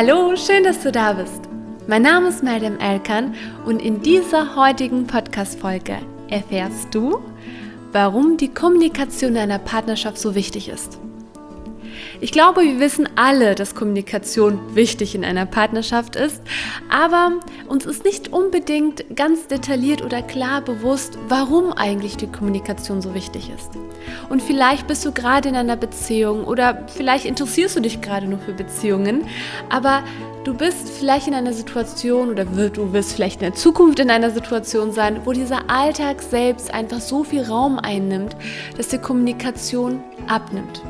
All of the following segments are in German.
Hallo, schön, dass du da bist. Mein Name ist Meryem Erkan und in dieser heutigen Podcast-Folge erfährst du, warum die Kommunikation in einer Partnerschaft so wichtig ist. Ich glaube, wir wissen alle, dass Kommunikation wichtig in einer Partnerschaft ist, aber uns ist nicht unbedingt ganz detailliert oder klar bewusst, warum eigentlich die Kommunikation so wichtig ist. Und vielleicht bist du gerade in einer Beziehung oder vielleicht interessierst du dich gerade nur für Beziehungen, aber du bist vielleicht in einer Situation oder du wirst vielleicht in der Zukunft in einer Situation sein, wo dieser Alltag selbst einfach so viel Raum einnimmt, dass die Kommunikation abnimmt.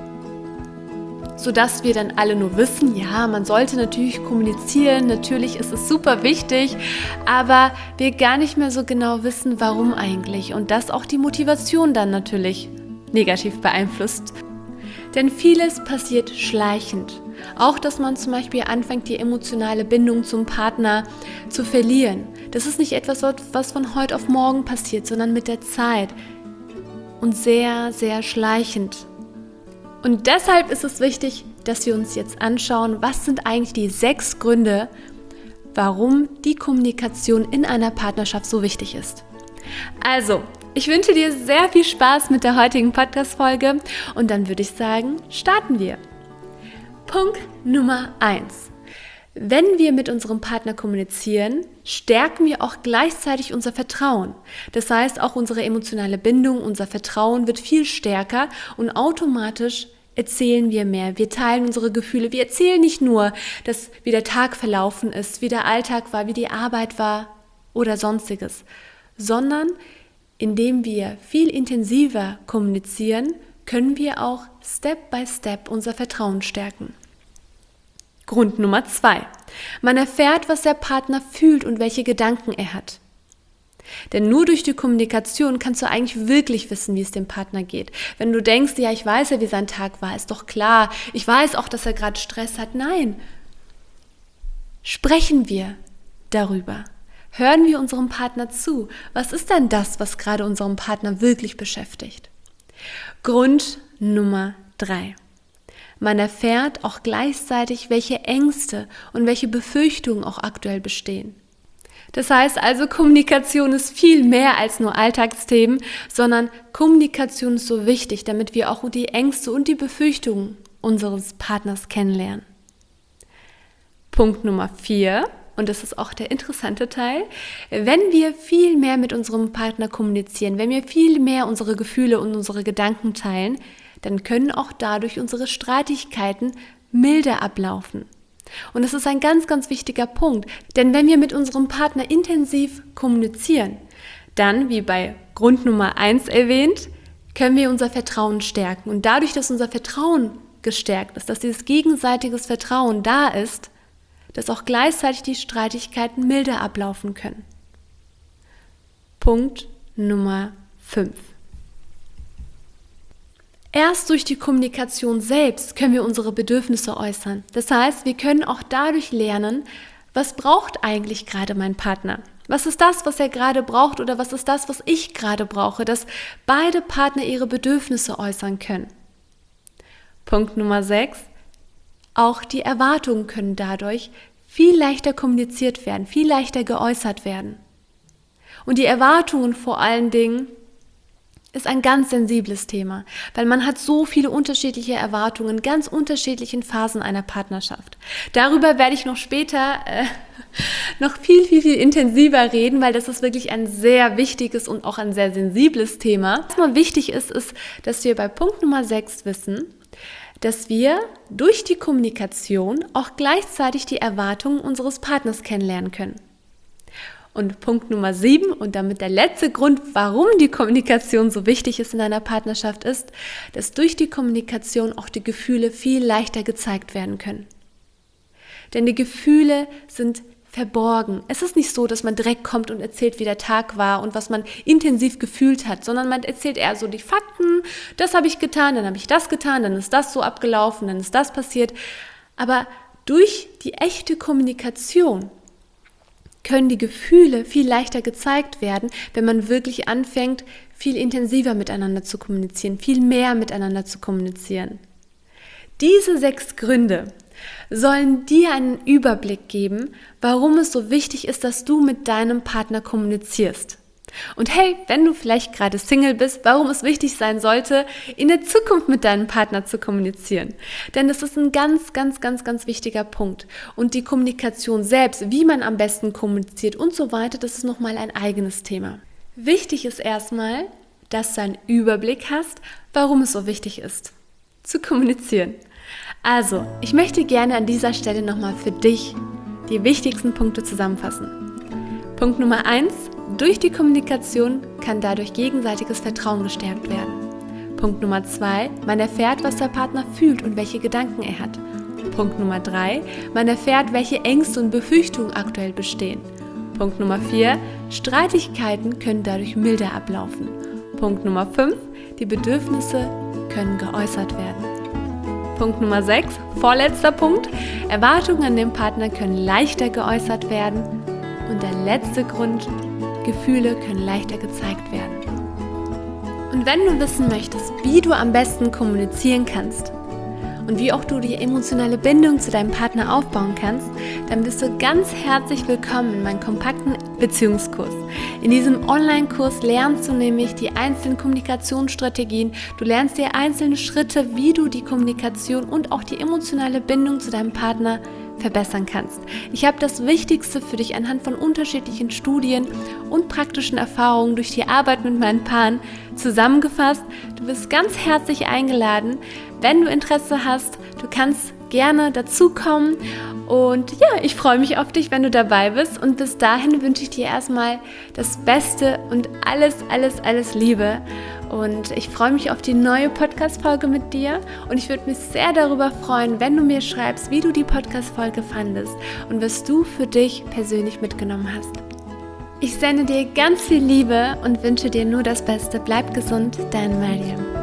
Sodass wir dann alle nur wissen, ja, man sollte natürlich kommunizieren, natürlich ist es super wichtig, aber wir gar nicht mehr so genau wissen, warum eigentlich und das auch die Motivation dann natürlich negativ beeinflusst. Denn vieles passiert schleichend. Auch, dass man zum Beispiel anfängt, die emotionale Bindung zum Partner zu verlieren. Das ist nicht etwas, was von heute auf morgen passiert, sondern mit der Zeit und sehr, sehr schleichend. Und deshalb ist es wichtig, dass wir uns jetzt anschauen, was sind eigentlich die 6 Gründe, warum die Kommunikation in einer Partnerschaft so wichtig ist. Also, ich wünsche dir sehr viel Spaß mit der heutigen Podcast-Folge und dann würde ich sagen, starten wir. Punkt Nummer 1. Wenn wir mit unserem Partner kommunizieren, stärken wir auch gleichzeitig unser Vertrauen. Das heißt, auch unsere emotionale Bindung, unser Vertrauen wird viel stärker und automatisch erzählen wir mehr. Wir teilen unsere Gefühle. Wir erzählen nicht nur, wie der Tag verlaufen ist, wie der Alltag war, wie die Arbeit war oder sonstiges, sondern indem wir viel intensiver kommunizieren, können wir auch Step by Step unser Vertrauen stärken. Grund Nummer 2. Man erfährt, was der Partner fühlt und welche Gedanken er hat. Denn nur durch die Kommunikation kannst du eigentlich wirklich wissen, wie es dem Partner geht. Wenn du denkst, ja, ich weiß ja, wie sein Tag war, ist doch klar, ich weiß auch, dass er gerade Stress hat. Nein, sprechen wir darüber. Hören wir unserem Partner zu. Was ist denn das, was gerade unseren Partner wirklich beschäftigt? Grund Nummer 3. Man erfährt auch gleichzeitig, welche Ängste und welche Befürchtungen auch aktuell bestehen. Das heißt also, Kommunikation ist viel mehr als nur Alltagsthemen, sondern Kommunikation ist so wichtig, damit wir auch die Ängste und die Befürchtungen unseres Partners kennenlernen. Punkt Nummer 4, und das ist auch der interessante Teil, wenn wir viel mehr mit unserem Partner kommunizieren, wenn wir viel mehr unsere Gefühle und unsere Gedanken teilen, dann können auch dadurch unsere Streitigkeiten milder ablaufen. Und das ist ein ganz, ganz wichtiger Punkt, denn wenn wir mit unserem Partner intensiv kommunizieren, dann, wie bei Grund Nummer 1 erwähnt, können wir unser Vertrauen stärken. Und dadurch, dass unser Vertrauen gestärkt ist, dass dieses gegenseitiges Vertrauen da ist, dass auch gleichzeitig die Streitigkeiten milder ablaufen können. Punkt Nummer 5. Erst durch die Kommunikation selbst können wir unsere Bedürfnisse äußern. Das heißt, wir können auch dadurch lernen, was braucht eigentlich gerade mein Partner? Was ist das, was er gerade braucht oder was ist das, was ich gerade brauche, dass beide Partner ihre Bedürfnisse äußern können. Punkt Nummer 6. Auch die Erwartungen können dadurch viel leichter kommuniziert werden, viel leichter geäußert werden. Und die Erwartungen vor allen Dingen ist ein ganz sensibles Thema, weil man hat so viele unterschiedliche Erwartungen in ganz unterschiedlichen Phasen einer Partnerschaft. Darüber werde ich noch später noch viel, viel, viel intensiver reden, weil das ist wirklich ein sehr wichtiges und auch ein sehr sensibles Thema. Was mal wichtig ist, dass wir bei Punkt Nummer 6 wissen, dass wir durch die Kommunikation auch gleichzeitig die Erwartungen unseres Partners kennenlernen können. Und Punkt Nummer 7 und damit der letzte Grund, warum die Kommunikation so wichtig ist in einer Partnerschaft ist, dass durch die Kommunikation auch die Gefühle viel leichter gezeigt werden können. Denn die Gefühle sind verborgen. Es ist nicht so, dass man direkt kommt und erzählt, wie der Tag war und was man intensiv gefühlt hat, sondern man erzählt eher so die Fakten, das habe ich getan, dann habe ich das getan, dann ist das so abgelaufen, dann ist das passiert. Aber durch die echte Kommunikation können die Gefühle viel leichter gezeigt werden, wenn man wirklich anfängt, viel intensiver miteinander zu kommunizieren, viel mehr miteinander zu kommunizieren. Diese 6 Gründe sollen dir einen Überblick geben, warum es so wichtig ist, dass du mit deinem Partner kommunizierst. Und hey, wenn du vielleicht gerade Single bist, warum es wichtig sein sollte, in der Zukunft mit deinem Partner zu kommunizieren. Denn das ist ein ganz, ganz, ganz, ganz wichtiger Punkt. Und die Kommunikation selbst, wie man am besten kommuniziert und so weiter, das ist nochmal ein eigenes Thema. Wichtig ist erstmal, dass du einen Überblick hast, warum es so wichtig ist, zu kommunizieren. Also, ich möchte gerne an dieser Stelle nochmal für dich die wichtigsten Punkte zusammenfassen. Punkt Nummer 1, durch die Kommunikation kann dadurch gegenseitiges Vertrauen gestärkt werden. Punkt Nummer 2, man erfährt, was der Partner fühlt und welche Gedanken er hat. Punkt Nummer 3, man erfährt, welche Ängste und Befürchtungen aktuell bestehen. Punkt Nummer 4, Streitigkeiten können dadurch milder ablaufen. Punkt Nummer 5, die Bedürfnisse können geäußert werden. Punkt Nummer 6, vorletzter Punkt, Erwartungen an den Partner können leichter geäußert werden. Und der letzte Grund, Gefühle können leichter gezeigt werden. Und wenn du wissen möchtest, wie du am besten kommunizieren kannst und wie auch du die emotionale Bindung zu deinem Partner aufbauen kannst, dann bist du ganz herzlich willkommen in meinem kompakten Beziehungskurs. In diesem Online-Kurs lernst du nämlich die einzelnen Kommunikationsstrategien, du lernst dir einzelne Schritte, wie du die Kommunikation und auch die emotionale Bindung zu deinem Partner verbessern kannst. Ich habe das Wichtigste für dich anhand von unterschiedlichen Studien und praktischen Erfahrungen durch die Arbeit mit meinen Paaren zusammengefasst. Du bist ganz herzlich eingeladen. Wenn du Interesse hast, du kannst gerne dazukommen und ja, ich freue mich auf dich, wenn du dabei bist und bis dahin wünsche ich dir erstmal das Beste und alles Liebe und ich freue mich auf die neue Podcast-Folge mit dir und ich würde mich sehr darüber freuen, wenn du mir schreibst, wie du die Podcast-Folge fandest und was du für dich persönlich mitgenommen hast. Ich sende dir ganz viel Liebe und wünsche dir nur das Beste. Bleib gesund, dein Mariam.